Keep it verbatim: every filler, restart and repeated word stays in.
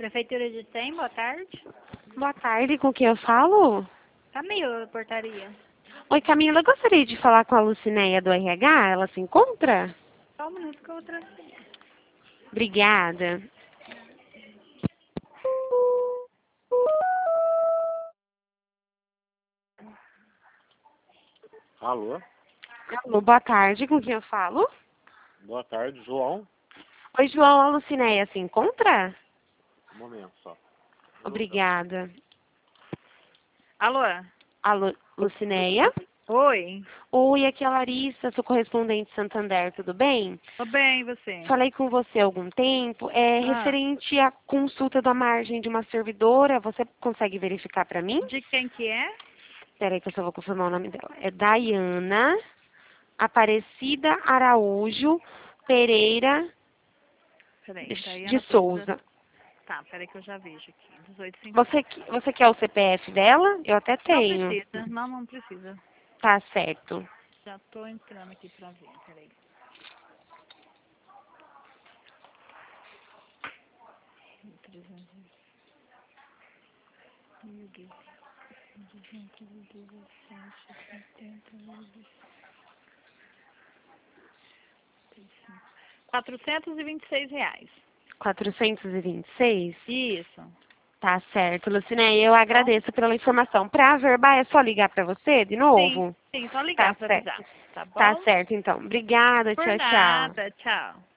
Prefeitura de Tem, boa tarde. Boa tarde, com quem eu falo? Camila, portaria. Oi, Camila, eu gostaria de falar com a Lucinéia do R H, ela se encontra? Só um minuto que eu vou transferir. Obrigada. Alô? Alô, boa tarde, com quem eu falo? Boa tarde, João. Oi, João, a Lucinéia se encontra? Um momento só. Obrigada. Alô? Alô, Lucinéia? Oi. Oi, aqui é a Larissa, sou correspondente de Santander, tudo bem? Tô bem, e você? Falei com você há algum tempo, é Ah. referente à consulta da margem de uma servidora, você consegue verificar para mim? De quem que é? Peraí que eu só vou confirmar o nome dela. É Dayana Aparecida Araújo Pereira Peraí, de Daiana de Souza. Tá, peraí que eu já vejo aqui. dezoito cinquenta. Você, que- você quer o C P F dela? Eu até Não tenho. precisa, não, não precisa. Tá certo. Já tô entrando aqui pra ver, peraí. trezentos. Meu Deus. duzentos e dezessete, setenta, quatrocentos e vinte e seis reais. quatrocentos e vinte e seis? Isso. Tá certo, Lucinéia. Eu agradeço pela informação. Pra verbar, é só ligar pra você de Sim, novo? sim, só ligar Tá pra certo. avisar. Tá Tá bom? certo, então. Obrigada. Por Tchau, tchau. nada, tchau.